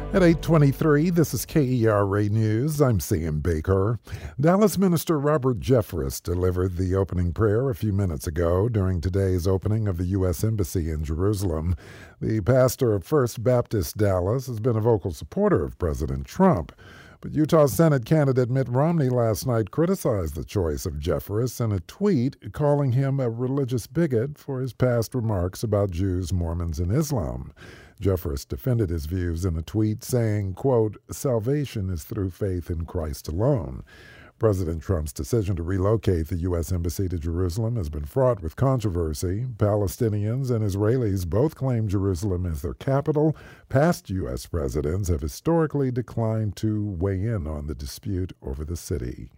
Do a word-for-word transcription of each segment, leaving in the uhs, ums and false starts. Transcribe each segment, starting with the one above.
At eight twenty-three, this is K E R A News. I'm Sam Baker. Dallas Minister Robert Jeffress delivered the opening prayer a few minutes ago during today's opening of the U S Embassy in Jerusalem. The pastor of First Baptist Dallas has been a vocal supporter of President Trump. But Utah Senate candidate Mitt Romney last night criticized the choice of Jeffress in a tweet, calling him a religious bigot for his past remarks about Jews, Mormons, and Islam. Jeffress defended his views in a tweet saying, quote, "Salvation is through faith in Christ alone." President Trump's decision to relocate the U S Embassy to Jerusalem has been fraught with controversy. Palestinians and Israelis both claim Jerusalem as their capital. Past U S presidents have historically declined to weigh in on the dispute over the city.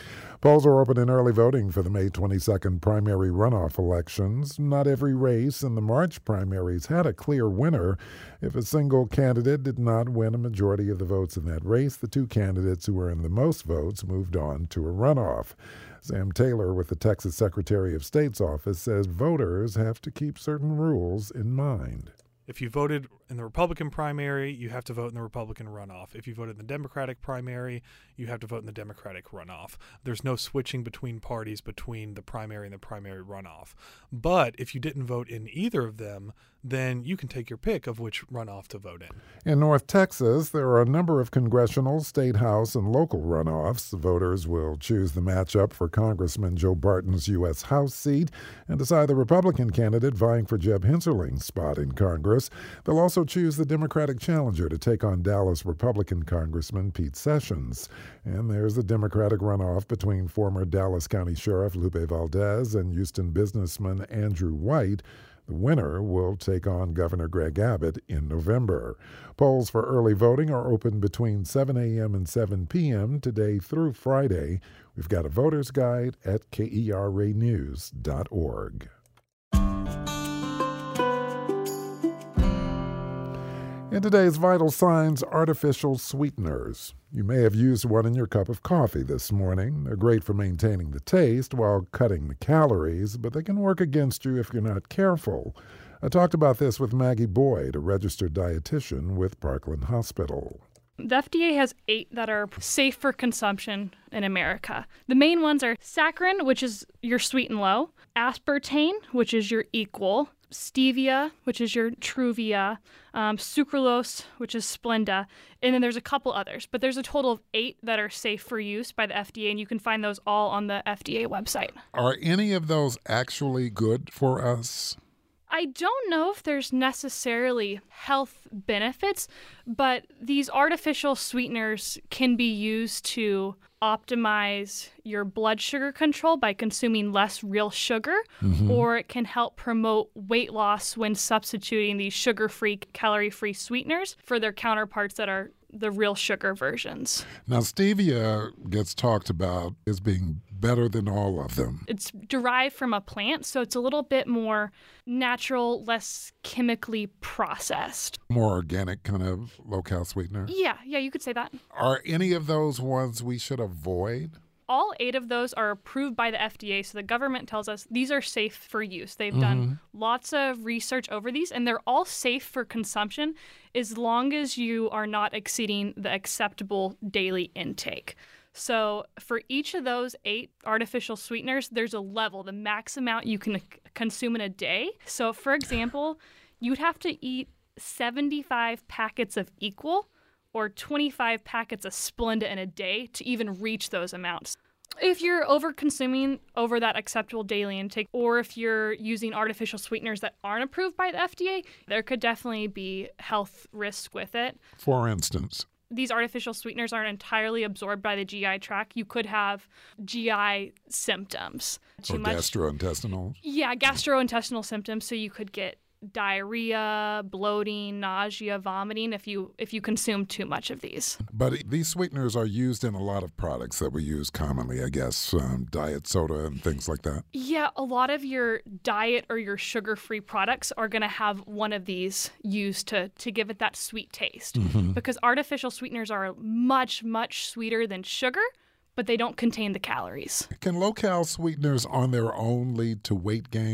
Polls are open in early voting for the May twenty-second primary runoff elections. Not every race in the March primaries had a clear winner. If a single candidate did not win a majority of the votes in that race, the two candidates who earned the most votes moved on to a runoff. Sam Taylor with the Texas Secretary of State's office says voters have to keep certain rules in mind. If you voted in the Republican primary, you have to vote in the Republican runoff. If you voted in the Democratic primary, you have to vote in the Democratic runoff. There's no switching between parties between the primary and the primary runoff. But if you didn't vote in either of them, then you can take your pick of which runoff to vote in. In North Texas, there are a number of congressional, state house, and local runoffs. Voters will choose the matchup for Congressman Joe Barton's U S House seat and decide the Republican candidate vying for Jeb Hensarling's spot in Congress. They'll also choose the Democratic challenger to take on Dallas Republican Congressman Pete Sessions. And there's the Democratic runoff between former Dallas County Sheriff Lupe Valdez and Houston businessman Andrew White. The winner will take on Governor Greg Abbott in November. Polls for early voting are open between seven a.m. and seven p.m. today through Friday. We've got a voter's guide at K E R A news dot org. In today's Vital Signs, artificial sweeteners. You may have used one in your cup of coffee this morning. They're great for maintaining the taste while cutting the calories, but they can work against you if you're not careful. I talked about this with Maggie Boyd, a registered dietitian with Parkland Hospital. The F D A has eight that are safe for consumption in America. The main ones are saccharin, which is your sweet and low, aspartame, which is your equal, stevia, which is your Truvia, um, sucralose, which is Splenda, and then there's a couple others. But there's a total of eight that are safe for use by the F D A, and you can find those all on the F D A website. Are any of those actually good for us? I don't know if there's necessarily health benefits, but these artificial sweeteners can be used to optimize your blood sugar control by consuming less real sugar, mm-hmm. or it can help promote weight loss when substituting these sugar-free, calorie-free sweeteners for their counterparts that are the real sugar versions. Now, stevia gets talked about as being better than all of them. It's derived from a plant, so it's a little bit more natural, less chemically processed. More organic kind of low-cal sweetener? Yeah, yeah, you could say that. Are any of those ones we should avoid? All eight of those are approved by the F D A, so the government tells us these are safe for use. They've mm-hmm. done lots of research over these, and they're all safe for consumption as long as you are not exceeding the acceptable daily intake. So for each of those eight artificial sweeteners, there's a level, the max amount you can consume in a day. So for example, you'd have to eat seventy-five packets of Equal or twenty-five packets of Splenda in a day to even reach those amounts. If you're over-consuming over that acceptable daily intake, or if you're using artificial sweeteners that aren't approved by the F D A, there could definitely be health risks with it. For instance? These artificial sweeteners aren't entirely absorbed by the G I tract. You could have G I symptoms. Too or much. gastrointestinal? Yeah, gastrointestinal symptoms. So you could get diarrhea, bloating, nausea, vomiting if you if you consume too much of these. But these sweeteners are used in a lot of products that we use commonly, I guess, um, diet soda and things like that. Yeah, a lot of your diet or your sugar-free products are going to have one of these used to, to give it that sweet taste. Mm-hmm. Because artificial sweeteners are much, much sweeter than sugar, but they don't contain the calories. Can low-cal sweeteners on their own lead to weight gain?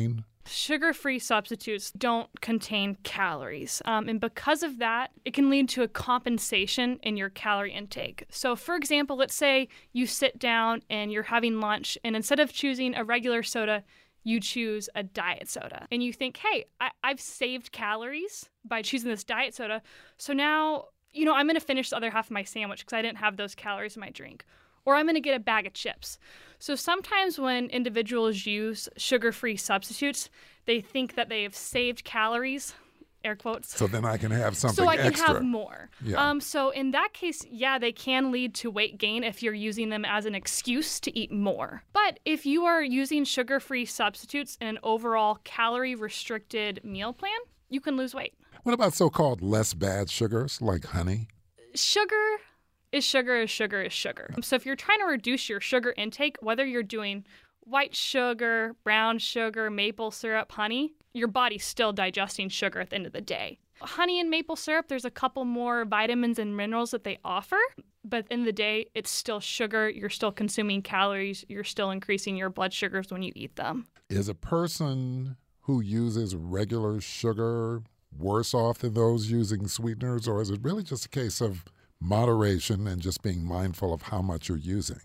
Sugar-free substitutes don't contain calories. Um, and because of that, it can lead to a compensation in your calorie intake. So for example, let's say you sit down and you're having lunch, and instead of choosing a regular soda, you choose a diet soda. And you think, hey, I- I've saved calories by choosing this diet soda. So now, you know, I'm going to finish the other half of my sandwich because I didn't have those calories in my drink. Or I'm going to get a bag of chips. So sometimes when individuals use sugar-free substitutes, they think that they have saved calories, air quotes. So then I can have something So I can extra. have more. Yeah. Um, so in that case, yeah, they can lead to weight gain if you're using them as an excuse to eat more. But if you are using sugar-free substitutes in an overall calorie-restricted meal plan, you can lose weight. What about so-called less bad sugars like honey? Sugar is sugar is sugar is sugar. So if you're trying to reduce your sugar intake, whether you're doing white sugar, brown sugar, maple syrup, honey, your body's still digesting sugar at the end of the day. Honey and maple syrup, there's a couple more vitamins and minerals that they offer, but at the end of the day, it's still sugar. You're still consuming calories. You're still increasing your blood sugars when you eat them. Is a person who uses regular sugar worse off than those using sweeteners, or is it really just a case of moderation and just being mindful of how much you're using?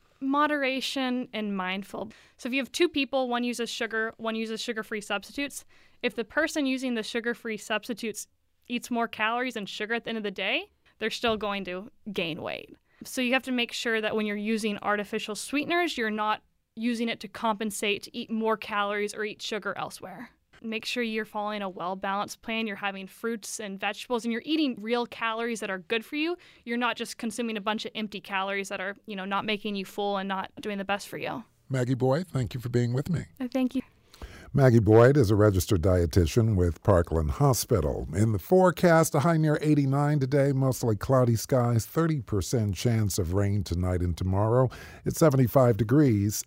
Moderation and mindful. So if you have two people, one uses sugar, one uses sugar-free substitutes, if the person using the sugar-free substitutes eats more calories and sugar at the end of the day, they're still going to gain weight. So you have to make sure that when you're using artificial sweeteners, you're not using it to compensate to eat more calories or eat sugar elsewhere. Make sure you're following a well-balanced plan. You're having fruits and vegetables, and you're eating real calories that are good for you. You're not just consuming a bunch of empty calories that are, you know, not making you full and not doing the best for you. Maggie Boyd, thank you for being with me. Thank you. Maggie Boyd is a registered dietitian with Parkland Hospital. In the forecast, a high near eighty-nine today, mostly cloudy skies, thirty percent chance of rain tonight and tomorrow. It's seventy-five degrees